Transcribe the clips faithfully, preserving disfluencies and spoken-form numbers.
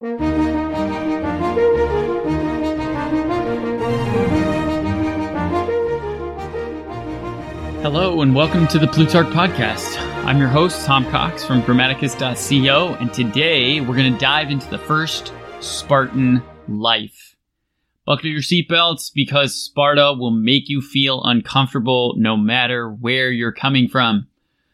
Hello and welcome to the Plutarch Podcast. I'm your host, Tom Cox from Grammaticus dot co, and today we're going to dive into the first Spartan life. Buckle your seatbelts because Sparta will make you feel uncomfortable no matter where you're coming from.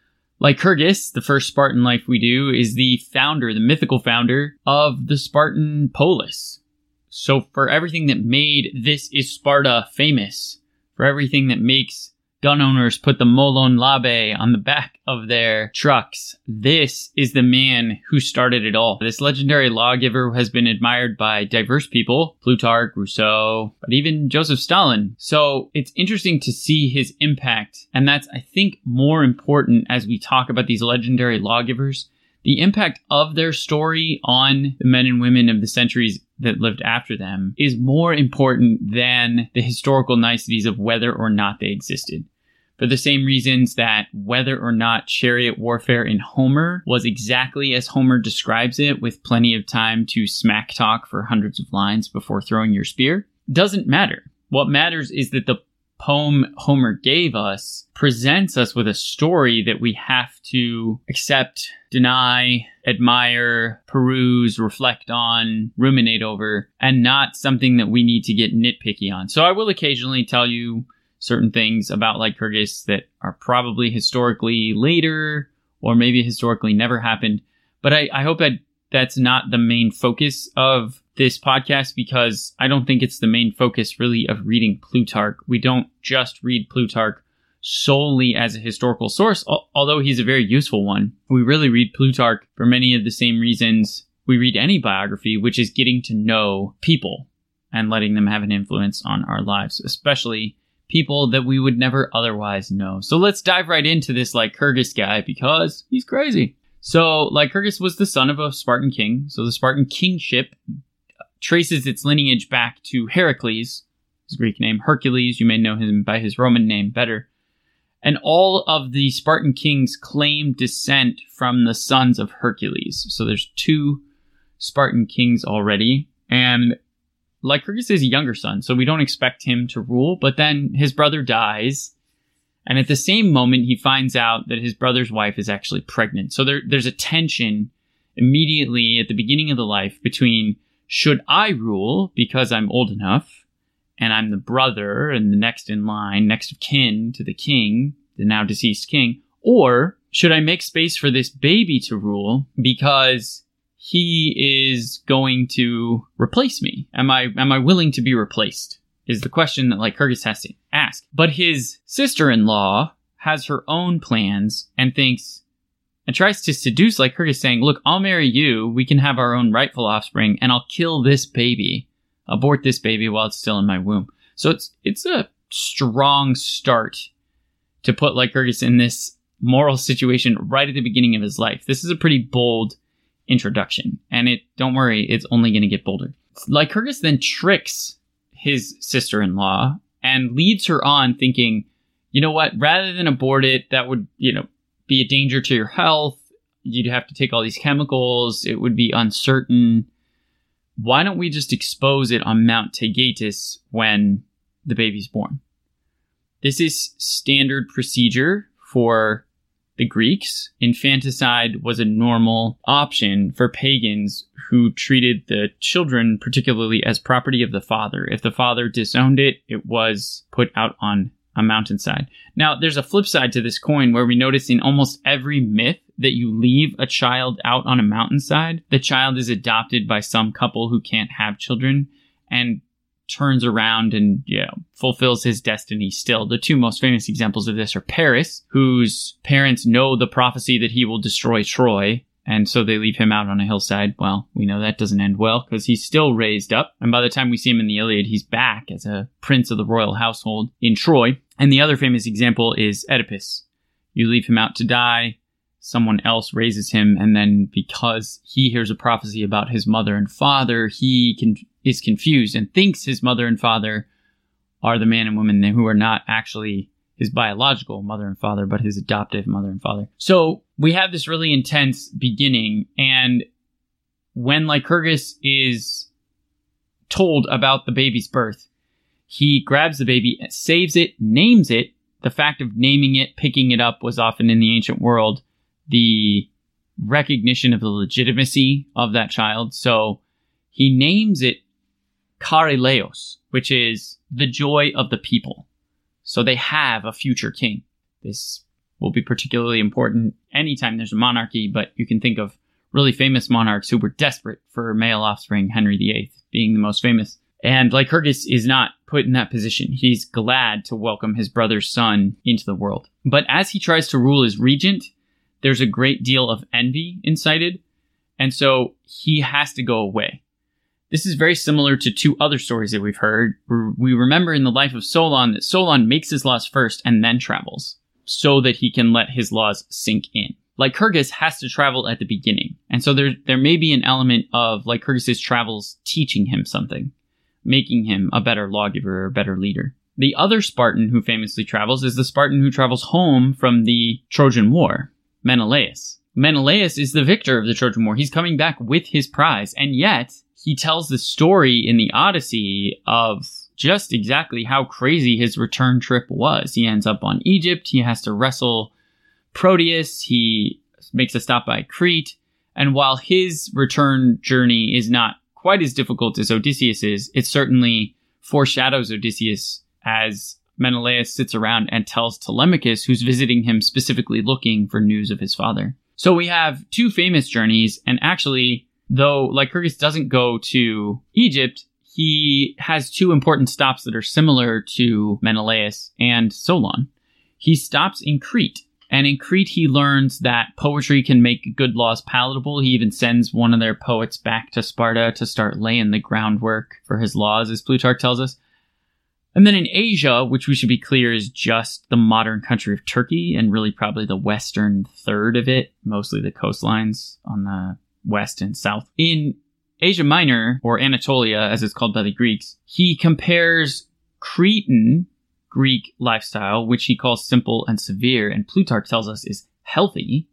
Lycurgus, the first Spartan life we do, is the founder, the mythical founder of the Spartan polis. So for everything that made This Is Sparta famous, for everything that makes gun owners put the Molon Labe on the back of their trucks, this is the man who started it all. This legendary lawgiver has been admired by diverse people, Plutarch, Rousseau, but even Joseph Stalin. So it's interesting to see his impact, and that's, I think, more important as we talk about these legendary lawgivers. The impact of their story on the men and women of the centuries that lived after them is more important than the historical niceties of whether or not they existed. For the same reasons that whether or not chariot warfare in Homer was exactly as Homer describes it, with plenty of time to smack talk for hundreds of lines before throwing your spear, doesn't matter. What matters is that the poem Homer gave us presents us with a story that we have to accept, deny, admire, peruse, reflect on, ruminate over, and not something that we need to get nitpicky on. So I will occasionally tell you certain things about Lycurgus that are probably historically later or maybe historically never happened. But I, I hope that that's not the main focus of this podcast, because I don't think it's the main focus really of reading Plutarch. We don't just read Plutarch solely as a historical source, al- although he's a very useful one. We really read Plutarch for many of the same reasons we read any biography, which is getting to know people and letting them have an influence on our lives, especially people that we would never otherwise know. So let's dive right into this Lycurgus guy because he's crazy. So Lycurgus was the son of a Spartan king. So the Spartan kingship traces its lineage back to Heracles, his Greek name, Hercules. You may know him by his Roman name better. And all of the Spartan kings claim descent from the sons of Hercules. So there's two Spartan kings already. And Lycurgus is a younger son, so we don't expect him to rule. But then his brother dies. And at the same moment, he finds out that his brother's wife is actually pregnant. So there, there's a tension immediately at the beginning of the life between, should I rule because I'm old enough and I'm the brother and the next in line, next of kin to the king, the now deceased king, or should I make space for this baby to rule because he is going to replace me? Am I am I willing to be replaced? Is the question that Lycurgus has to ask. But his sister-in-law has her own plans and thinks and tries to seduce Lycurgus, saying, look, I'll marry you, we can have our own rightful offspring, and I'll kill this baby, abort this baby while it's still in my womb. So it's it's a strong start to put Lycurgus in this moral situation right at the beginning of his life. This is a pretty bold introduction, and it don't worry, it's only going to get bolder. Lycurgus then tricks his sister-in-law and leads her on thinking, you know what, rather than abort it, that would, you know, be a danger to your health. You'd have to take all these chemicals. It would be uncertain. Why don't we just expose it on Mount Taygetus when the baby's born? This is standard procedure for the Greeks. Infanticide was a normal option for pagans who treated the children particularly as property of the father. If the father disowned it, it was put out on a mountainside. Now, there's a flip side to this coin where we notice in almost every myth that you leave a child out on a mountainside, the child is adopted by some couple who can't have children and turns around and, you know, fulfills his destiny still. The two most famous examples of this are Paris, whose parents know the prophecy that he will destroy Troy, and so they leave him out on a hillside. Well, we know that doesn't end well because he's still raised up. And by the time we see him in the Iliad, he's back as a prince of the royal household in Troy. And the other famous example is Oedipus. You leave him out to die, someone else raises him, and then because he hears a prophecy about his mother and father, he can, is confused and thinks his mother and father are the man and woman who are not actually his biological mother and father, but his adoptive mother and father. So we have this really intense beginning, and when Lycurgus is told about the baby's birth, he grabs the baby, saves it, names it. The fact of naming it, picking it up was often in the ancient world the recognition of the legitimacy of that child. So he names it Charilaos, which is the joy of the people. So they have a future king. This will be particularly important anytime there's a monarchy, but you can think of really famous monarchs who were desperate for male offspring, Henry the Eighth being the most famous. And Lycurgus is not put in that position. He's glad to welcome his brother's son into the world. But as he tries to rule as regent, there's a great deal of envy incited, and so he has to go away. This is very similar to two other stories that we've heard. We remember in the life of Solon that Solon makes his laws first and then travels, so that he can let his laws sink in. Lycurgus has to travel at the beginning, and so there, there may be an element of Lycurgus's travels teaching him something, making him a better lawgiver or a better leader. The other Spartan who famously travels is the Spartan who travels home from the Trojan War, Menelaus. Menelaus is the victor of the Trojan War. He's coming back with his prize, and yet he tells the story in the Odyssey of just exactly how crazy his return trip was. He ends up on Egypt. He has to wrestle Proteus. He makes a stop by Crete. And while his return journey is not quite as difficult as Odysseus is, it certainly foreshadows Odysseus as Menelaus sits around and tells Telemachus, who's visiting him specifically looking for news of his father. So we have two famous journeys, and actually, though Lycurgus doesn't go to Egypt, he has two important stops that are similar to Menelaus and Solon. He stops in Crete, and in Crete he learns that poetry can make good laws palatable. He even sends one of their poets back to Sparta to start laying the groundwork for his laws, as Plutarch tells us. And then in Asia, which we should be clear is just the modern country of Turkey, and really probably the western third of it, mostly the coastlines on the west and south. In Asia Minor, or Anatolia, as it's called by the Greeks, he compares Cretan Greek lifestyle, which he calls simple and severe, and Plutarch tells us is healthy,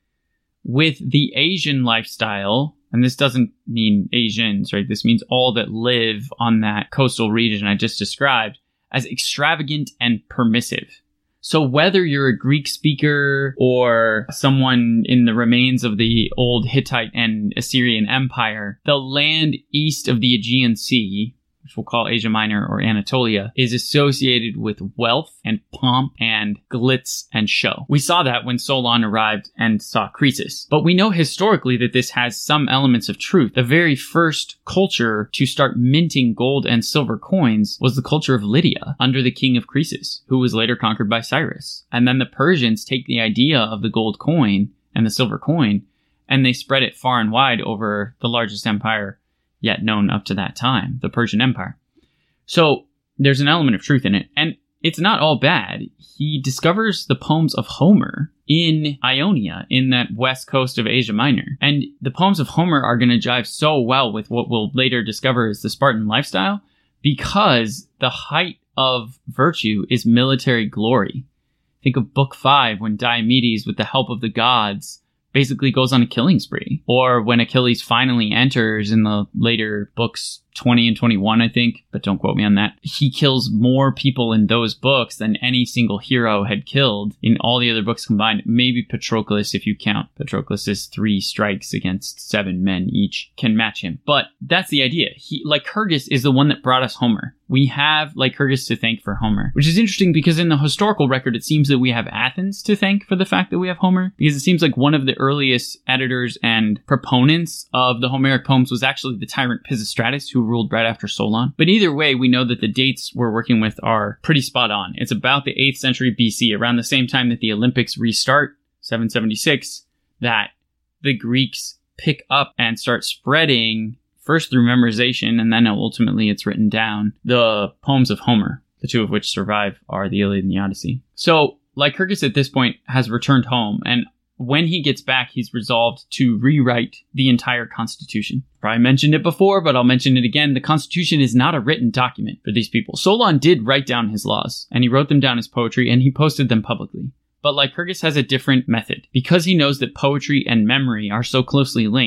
with the Asian lifestyle. And this doesn't mean Asians, right? This means all that live on that coastal region I just described, as extravagant and permissive. So whether you're a Greek speaker or someone in the remains of the old Hittite and Assyrian Empire, the land east of the Aegean Sea, which we'll call Asia Minor or Anatolia, is associated with wealth and pomp and glitz and show. We saw that when Solon arrived and saw Croesus. But we know historically that this has some elements of truth. The very first culture to start minting gold and silver coins was the culture of Lydia under the king of Croesus, who was later conquered by Cyrus. And then the Persians take the idea of the gold coin and the silver coin, and they spread it far and wide over the largest empire yet known up to that time, the Persian Empire. So there's an element of truth in it, and it's not all bad. He discovers the poems of Homer in Ionia, in that west coast of Asia Minor. And the poems of Homer are going to jive so well with what we'll later discover is the Spartan lifestyle, because the height of virtue is military glory. Think of Book five, when Diomedes, with the help of the gods, basically goes on a killing spree. Or when Achilles finally enters in the later books twenty and twenty-one, I think, but don't quote me on that. He kills more people in those books than any single hero had killed in all the other books combined. Maybe Patroclus, if you count Patroclus's three strikes against seven men each, can match him. But that's the idea. He, Lycurgus is the one that brought us Homer. We have Lycurgus to thank for Homer, which is interesting because in the historical record, it seems that we have Athens to thank for the fact that we have Homer, because it seems like one of the earliest editors and proponents of the Homeric poems was actually the tyrant Pisistratus, who ruled right after Solon. But either way, we know that the dates we're working with are pretty spot on. It's about the eighth century B C, around the same time that the Olympics restart, seven seventy-six, that the Greeks pick up and start spreading, first through memorization, and then ultimately it's written down, the poems of Homer, the two of which survive are the Iliad and the Odyssey. So Lycurgus at this point has returned home, and when he gets back, he's resolved to rewrite the entire Constitution. Probably mentioned it before, but I'll mention it again. The Constitution is not a written document for these people. Solon did write down his laws, and he wrote them down as poetry, and he posted them publicly. But Lycurgus has a different method. Because he knows that poetry and memory are so closely linked,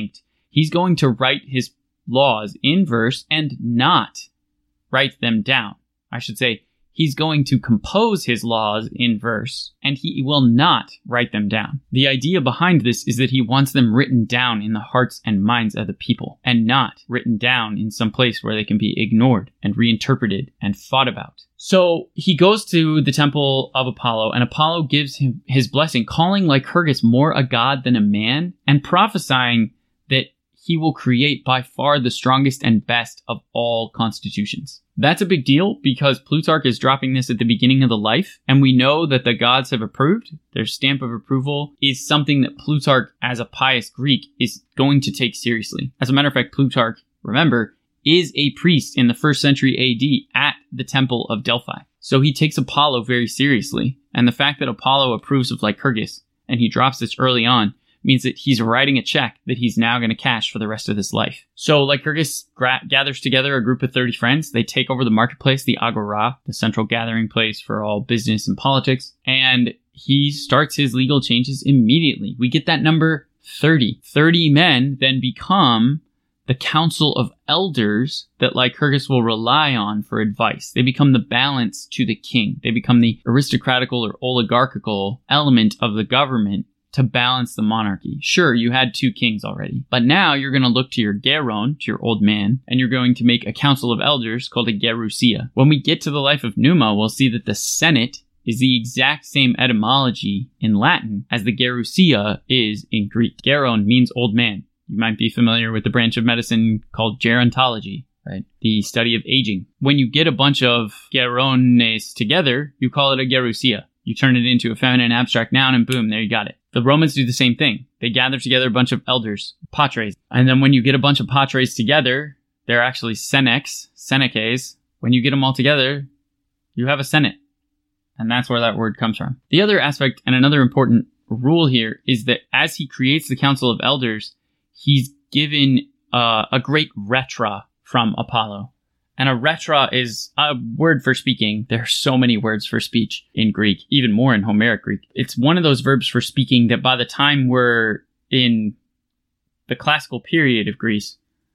He's going to write his laws in verse and not write them down. I should say, he's going to compose his laws in verse, and he will not write them down. The idea behind this is that he wants them written down in the hearts and minds of the people, and not written down in some place where they can be ignored and reinterpreted and thought about. So he goes to the temple of Apollo, and Apollo gives him his blessing, calling Lycurgus more a god than a man, and prophesying that he will create by far the strongest and best of all constitutions. That's a big deal because Plutarch is dropping this at the beginning of the life, and we know that the gods have approved. Their stamp of approval is something that Plutarch, as a pious Greek, is going to take seriously. As a matter of fact, Plutarch, remember, is a priest in the first century A D at the Temple of Delphi. So he takes Apollo very seriously, and the fact that Apollo approves of Lycurgus, and he drops this early on, means that he's writing a check that he's now going to cash for the rest of his life. So Lycurgus gra- gathers together a group of thirty friends. They take over the marketplace, the Agora, the central gathering place for all business and politics, and he starts his legal changes immediately. We get that number thirty. thirty men then become the council of elders that Lycurgus will rely on for advice. They become the balance to the king. They become the aristocratical or oligarchical element of the government to balance the monarchy. Sure, you had two kings already, but now you're going to look to your Geron, to your old man, and you're going to make a council of elders called a Gerousia. When we get to the life of Numa, we'll see that the Senate is the exact same etymology in Latin as the Gerousia is in Greek. Geron means old man. You might be familiar with the branch of medicine called gerontology, right? The study of aging. When you get a bunch of Gerones together, you call it a Gerousia. You turn it into a feminine abstract noun and boom, there you got it. The Romans do the same thing. They gather together a bunch of elders, patres. And then when you get a bunch of patres together, they're actually senex, seneces. When you get them all together, you have a senate. And that's where that word comes from. The other aspect and another important rule here is that as he creates the council of elders, he's given uh, a great retra from Apollo. And a retra is a word for speaking. There are so many words for speech in Greek, even more in Homeric Greek. It's one of those verbs for speaking that by the time we're in the classical period of Greece,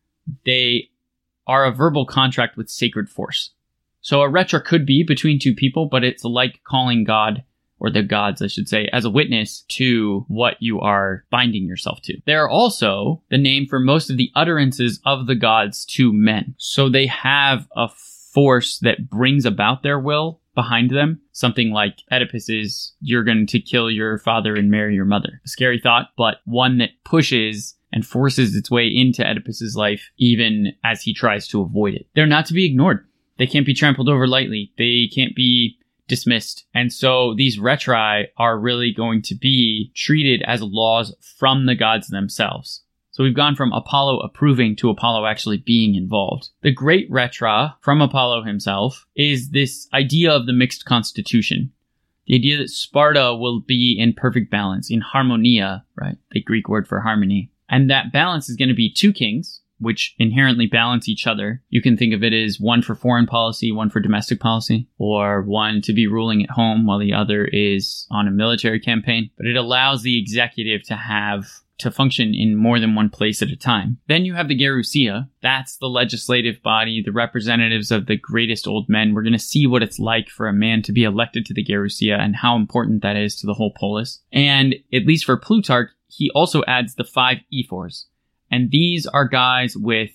they are a verbal contract with sacred force. So a retra could be between two people, but it's like calling God, or the gods, I should say, as a witness to what you are binding yourself to. They're also the name for most of the utterances of the gods to men. So they have a force that brings about their will behind them. Something like Oedipus is, you're going to kill your father and marry your mother. A scary thought, but one that pushes and forces its way into Oedipus's life, even as he tries to avoid it. They're not to be ignored. They can't be trampled over lightly. They can't be dismissed. And so these retri are really going to be treated as laws from the gods themselves. So we've gone from Apollo approving to Apollo actually being involved. The great retra from Apollo himself is this idea of the mixed constitution. The idea that Sparta will be in perfect balance, in harmonia, right? The Greek word for harmony. And that balance is going to be two kings, which inherently balance each other. You can think of it as one for foreign policy, one for domestic policy, or one to be ruling at home while the other is on a military campaign. But it allows the executive to have to function in more than one place at a time. Then you have the Gerousia. That's the legislative body, the representatives of the greatest old men. We're going to see what it's like for a man to be elected to the Gerousia and how important that is to the whole polis. And at least for Plutarch, he also adds the five ephors. And these are guys with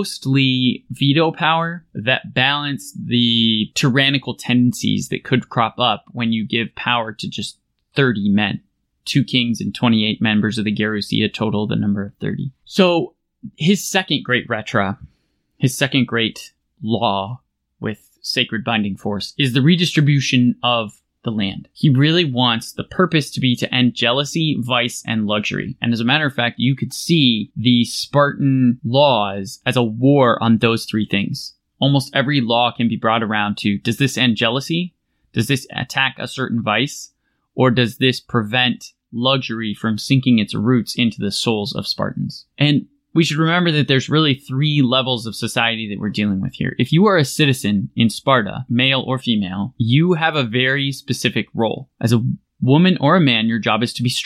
mostly veto power that balance the tyrannical tendencies that could crop up when you give power to just thirty men. Two kings and twenty-eight members of the Gerousia total the number of thirty. So his second great retra, his second great law with sacred binding force, is the redistribution of the land. He really wants the purpose to be to end jealousy, vice, and luxury. And as a matter of fact, you could see the Spartan laws as a war on those three things. Almost every law can be brought around to, does this end jealousy? Does this attack a certain vice? Or does this prevent luxury from sinking its roots into the souls of Spartans? And we should remember that there's really three levels of society that we're dealing with here. If you are a citizen in Sparta, male or female, you have a very specific role. As a woman or a man, your job is to be strong.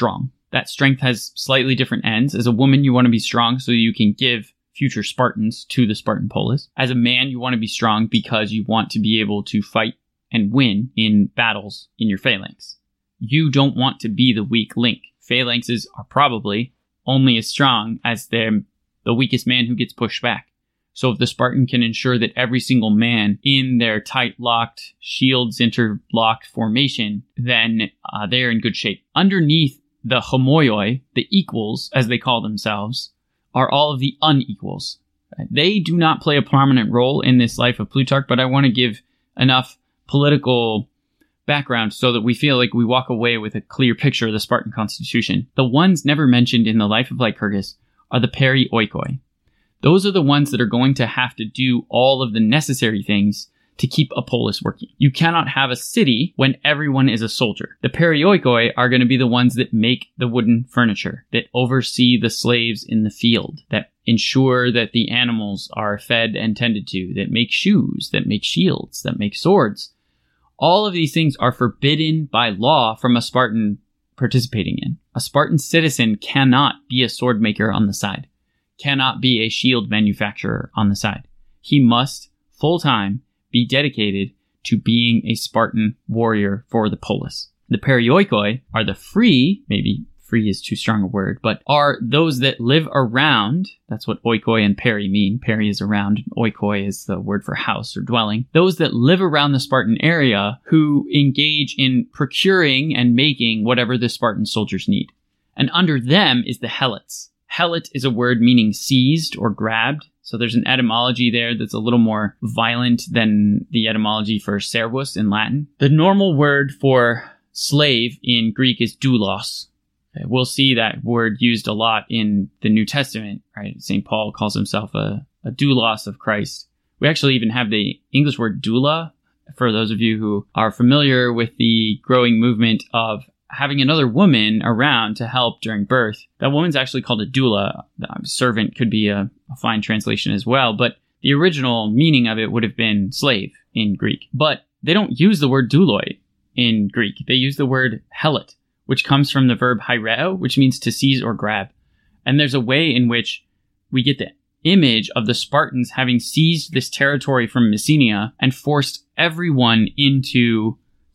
that strength has slightly different ends. As a woman, you want to be strong so you can give future Spartans to the Spartan polis. As a man, you want to be strong because you want to be able to fight and win in battles in your phalanx. You don't want to be the weak link. Phalanxes are probably only as strong as the weakest man who gets pushed back. So if the Spartan can ensure that every single man in their tight-locked, shields interlocked formation, then uh, they're in good shape. Underneath the homoioi, the equals, as they call themselves, are all of the unequals. They do not play a prominent role in this life of Plutarch, but I want to give enough political background so that we feel like we walk away with a clear picture of the Spartan constitution. The ones never mentioned in the life of Lycurgus are the perioikoi. Those are the ones that are going to have to do all of the necessary things to keep a polis working. You cannot have a city when everyone is a soldier. The perioikoi are going to be the ones that make the wooden furniture, that oversee the slaves in the field, that ensure that the animals are fed and tended to, that make shoes, that make shields, that make swords. All of these things are forbidden by law from a Spartan participating in. A Spartan citizen cannot be a sword maker on the side, cannot be a shield manufacturer on the side. He must, full-time, be dedicated to being a Spartan warrior for the polis. The perioikoi are the free, maybe free is too strong a word, but are those that live around. That's what oikoi and peri mean. Peri is around, and oikoi is the word for house or dwelling. Those that live around the Spartan area who engage in procuring and making whatever the Spartan soldiers need. And under them is the helots. Helot is a word meaning seized or grabbed. So there's an etymology there that's a little more violent than the etymology for servus in Latin. The normal word for slave in Greek is doulos. Okay, we'll see that word used a lot in the New Testament, right? Saint Paul calls himself a, a doulos of Christ. We actually even have the English word doula, for those of you who are familiar with the growing movement of having another woman around to help during birth. That woman's actually called a doula. Servant could be a, a fine translation as well, but the original meaning of it would have been slave in Greek. But they don't use the word douloi in Greek. They use the word helot, which comes from the verb hyreo, which means to seize or grab. And there's a way in which we get the image of the Spartans having seized this territory from Messenia and forced everyone into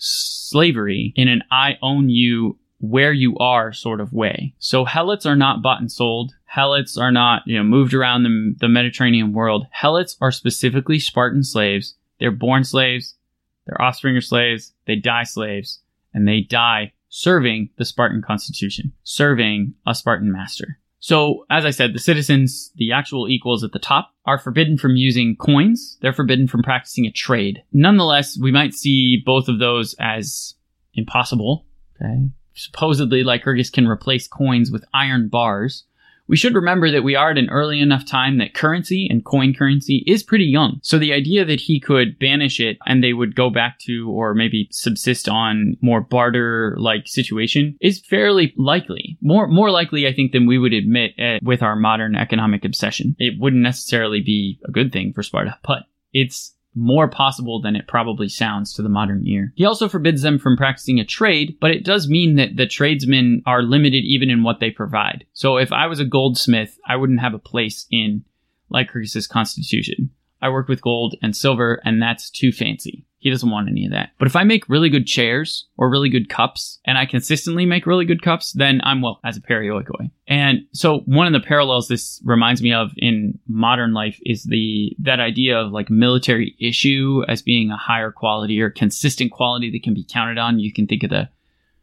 slavery in an I own you where you are sort of way. So helots are not bought and sold. Helots are not, you know, moved around the, the Mediterranean world. Helots are specifically Spartan slaves. They're born slaves. Their offspring are slaves. They die slaves. And they die serving the Spartan constitution, serving a Spartan master. So, as I said, the citizens, the actual equals at the top, are forbidden from using coins. They're forbidden from practicing a trade. Nonetheless, we might see both of those as impossible. Okay. Supposedly, Lycurgus can replace coins with iron bars. We should remember that we are at an early enough time that currency and coin currency is pretty young. So the idea that he could banish it and they would go back to or maybe subsist on more barter-like situation is fairly likely. More more likely, I think, than we would admit uh, with our modern economic obsession. It wouldn't necessarily be a good thing for Sparta, but it's more possible than it probably sounds to the modern ear. He also forbids them from practicing a trade, but it does mean that the tradesmen are limited even in what they provide. So if I was a goldsmith, I wouldn't have a place in Lycurgus' constitution. I work with gold and silver, and that's too fancy. He doesn't want any of that. But if I make really good chairs or really good cups, and I consistently make really good cups, then I'm well as a perioikoi. And so one of the parallels this reminds me of in modern life is the that idea of like military issue as being a higher quality or consistent quality that can be counted on. You can think of the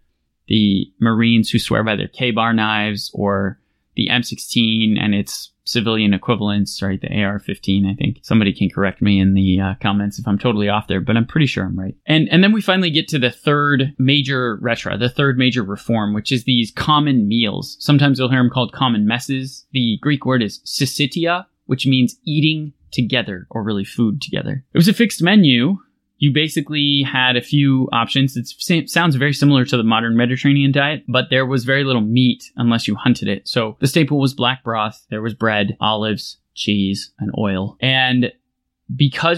the Marines who swear by their K-bar knives, or the M sixteen and its civilian equivalents, right? The A R fifteen, I think. Somebody can correct me in the uh, comments if I'm totally off there, but I'm pretty sure I'm right. And and then we finally get to the third major retra, the third major reform, which is these common meals. Sometimes you'll hear them called common messes. The Greek word is syssitia, which means eating together, or really food together. It was a fixed menu. You basically had a few options. It sounds very similar to the modern Mediterranean diet, but there was very little meat unless you hunted it. So the staple was black broth. There was bread, olives, cheese, and oil. And because you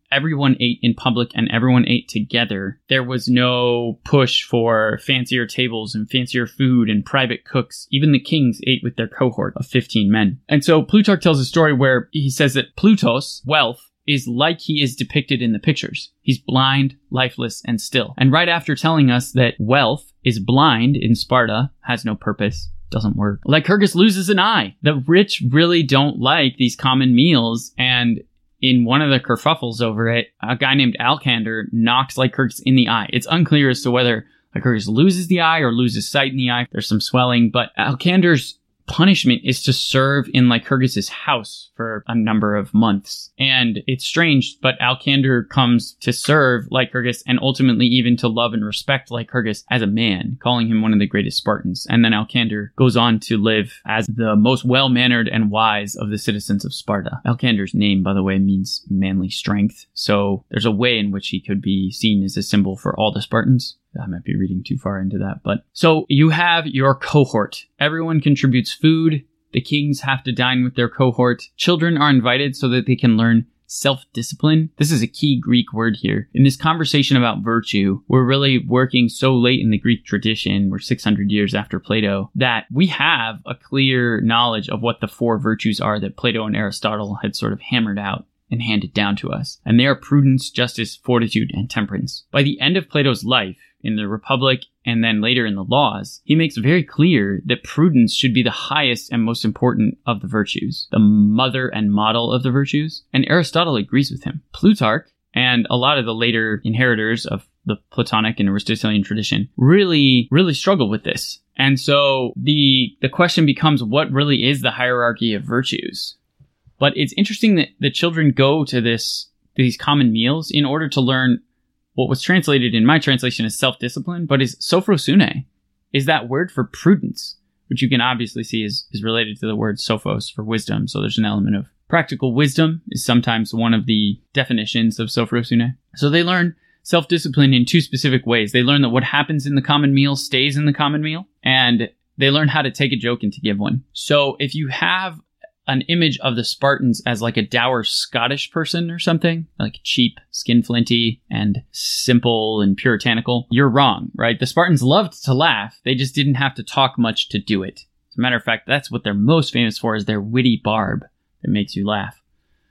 everyone ate in public and everyone ate together. There was no push for fancier tables and fancier food and private cooks. Even the kings ate with their cohort of fifteen men. And so Plutarch tells a story where he says that Plutos, wealth, is like he is depicted in the pictures. He's blind, lifeless, and still. And right after telling us that wealth is blind in Sparta, has no purpose, doesn't work, Lycurgus loses an eye. The rich really don't like these common meals, and in one of the kerfuffles over it, a guy named Alcander knocks Lycurgus in the eye. It's unclear as to whether Lycurgus loses the eye or loses sight in the eye. There's some swelling, but Alcander's punishment is to serve in Lycurgus's house for a number of months. And it's strange, but Alcander comes to serve Lycurgus and ultimately even to love and respect Lycurgus as a man, calling him one of the greatest Spartans. And then Alcander goes on to live as the most well-mannered and wise of the citizens of Sparta. Alcander's name, by the way, means manly strength. So there's a way in which he could be seen as a symbol for all the Spartans. I might be reading too far into that, but so you have your cohort. Everyone contributes food. The kings have to dine with their cohort. Children are invited so that they can learn self-discipline. This is a key Greek word here. In this conversation about virtue, we're really working so late in the Greek tradition, we're six hundred years after Plato, that we have a clear knowledge of what the four virtues are that Plato and Aristotle had sort of hammered out and handed down to us. And they are prudence, justice, fortitude, and temperance. By the end of Plato's life, in the Republic and then later in the Laws, he makes very clear that prudence should be the highest and most important of the virtues, the mother and model of the virtues. And Aristotle agrees with him. Plutarch and a lot of the later inheritors of the Platonic and Aristotelian tradition really, really struggle with this. And so the the question becomes, what really is the hierarchy of virtues? But it's interesting that the children go to this these common meals in order to learn what was translated in my translation as self-discipline, but is sophrosune, is that word for prudence, which you can obviously see is, is related to the word sophos for wisdom. So there's an element of practical wisdom is sometimes one of the definitions of sophrosune. So they learn self-discipline in two specific ways. They learn that what happens in the common meal stays in the common meal, and they learn how to take a joke and to give one. So if you have an image of the Spartans as like a dour Scottish person or something, like cheap, skinflinty, and simple and puritanical, you're wrong, right? The Spartans loved to laugh. They just didn't have to talk much to do it. As a matter of fact, that's what they're most famous for, is their witty barb that makes you laugh.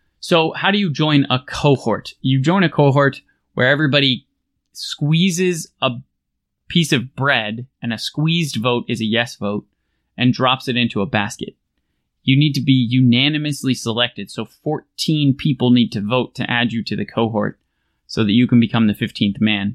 So how do you join a cohort? You join a cohort where everybody squeezes a piece of bread, and a squeezed vote is a yes vote, and drops it into a basket. You need to be unanimously selected. So fourteen people need to vote to add you to the cohort so that you can become the fifteenth man.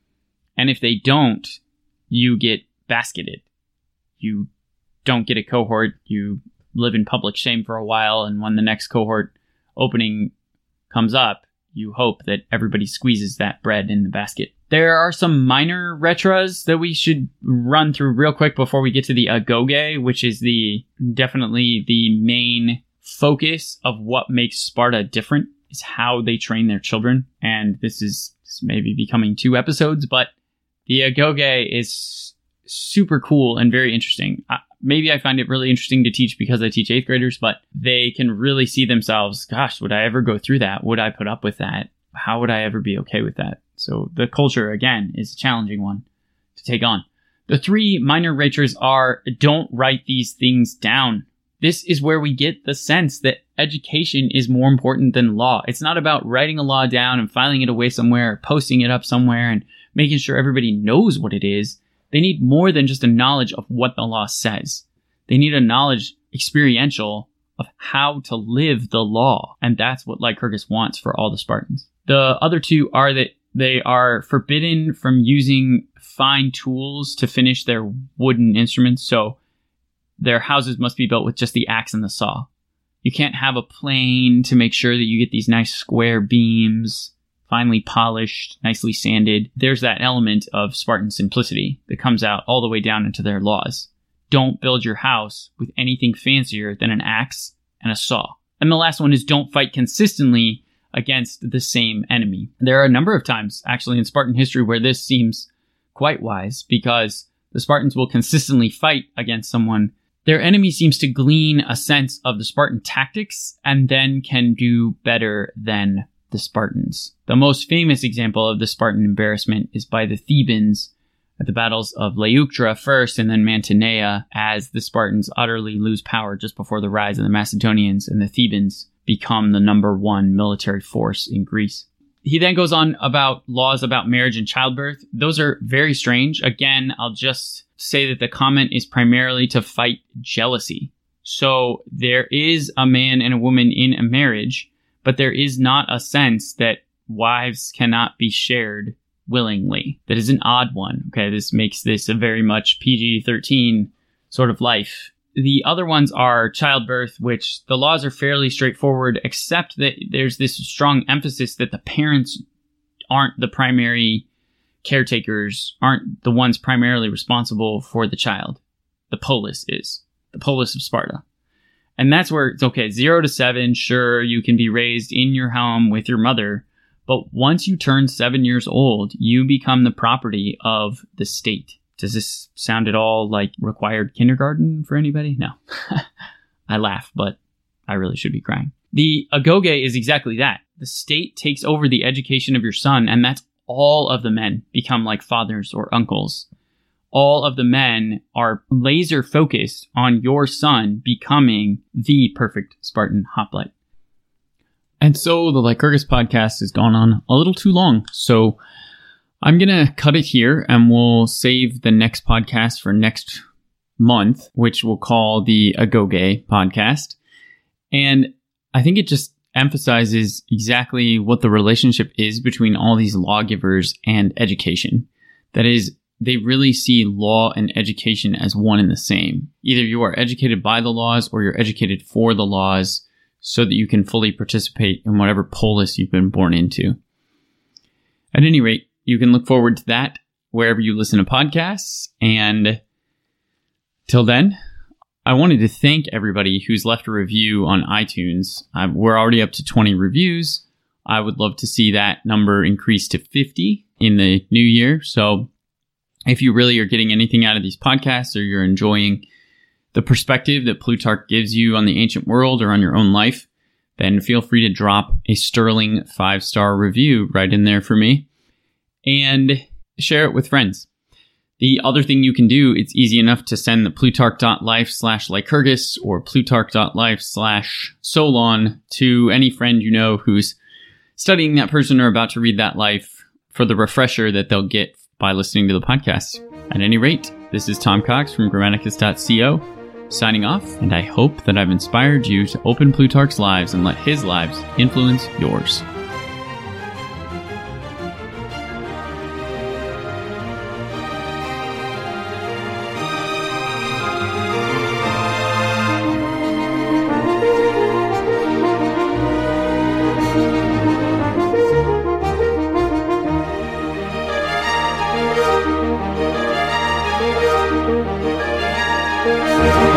And if they don't, you get basketed. You don't get a cohort. You live in public shame for a while. And when the next cohort opening comes up, you hope that everybody squeezes that bread in the basket. There are some minor retras that we should run through real quick before we get to the agoge, which is the definitely the main focus of what makes Sparta different, is how they train their children. And this is this may be becoming two episodes, but the agoge is super cool and very interesting. Uh, maybe I find it really interesting to teach because I teach eighth graders, but they can really see themselves, gosh, would I ever go through that? Would I put up with that? How would I ever be okay with that? So the culture, again, is a challenging one to take on. The three minor retras are, don't write these things down. This is where we get the sense that education is more important than law. It's not about writing a law down and filing it away somewhere, or posting it up somewhere and making sure everybody knows what it is. They need more than just a knowledge of what the law says. They need a knowledge, experiential, of how to live the law. And that's what Lycurgus wants for all the Spartans. The other two are that they are forbidden from using fine tools to finish their wooden instruments. So their houses must be built with just the axe and the saw. You can't have a plane to make sure that you get these nice square beams, finely polished, nicely sanded. There's that element of Spartan simplicity that comes out all the way down into their laws. Don't build your house with anything fancier than an axe and a saw. And the last one is don't fight consistently against the same enemy. There are a number of times, actually, in Spartan history where this seems quite wise, because the Spartans will consistently fight against someone. Their enemy seems to glean a sense of the Spartan tactics and then can do better than the Spartans. The most famous example of the Spartan embarrassment is by the Thebans at the battles of Leuctra first and then Mantinea, as the Spartans utterly lose power just before the rise of the Macedonians, and the Thebans become the number one military force in Greece. He then goes on about laws about marriage and childbirth. Those are very strange. Again, I'll just say that the comment is primarily to fight jealousy. So there is a man and a woman in a marriage, but there is not a sense that wives cannot be shared willingly. That is an odd one. Okay, this makes this a very much P G thirteen sort of life. The other ones are childbirth, which the laws are fairly straightforward, except that there's this strong emphasis that the parents aren't the primary caretakers, aren't the ones primarily responsible for the child. The polis is. The polis of Sparta. And that's where it's okay. Zero to seven, sure, you can be raised in your home with your mother. But once you turn seven years old, you become the property of the state. Does this sound at all like required kindergarten for anybody? No. I laugh, but I really should be crying. The agoge is exactly that. The state takes over the education of your son, and that's all of the men become like fathers or uncles. All of the men are laser focused on your son becoming the perfect Spartan hoplite. And so the Lycurgus podcast has gone on a little too long, so I'm going to cut it here, and we'll save the next podcast for next month, which we'll call the Agoge podcast. And I think it just emphasizes exactly what the relationship is between all these lawgivers and education. That is, they really see law and education as one and the same. Either you are educated by the laws or you're educated for the laws so that you can fully participate in whatever polis you've been born into. At any rate, you can look forward to that wherever you listen to podcasts. And till then, I wanted to thank everybody who's left a review on iTunes. Uh, we're already up to twenty reviews. I would love to see that number increase to fifty in the new year. So if you really are getting anything out of these podcasts, or you're enjoying the perspective that Plutarch gives you on the ancient world or on your own life, then feel free to drop a sterling five-star review right in there for me and share it with friends. The other thing you can do, it's easy enough to send the plutarch.life slash Lycurgus or plutarch.life slash Solon to any friend you know who's studying that person or about to read that life for the refresher that they'll get by listening to the podcast. At any rate, this is Tom Cox from Grammaticus dot co signing off, and I hope that I've inspired you to open Plutarch's lives and let his lives influence yours. Thank you.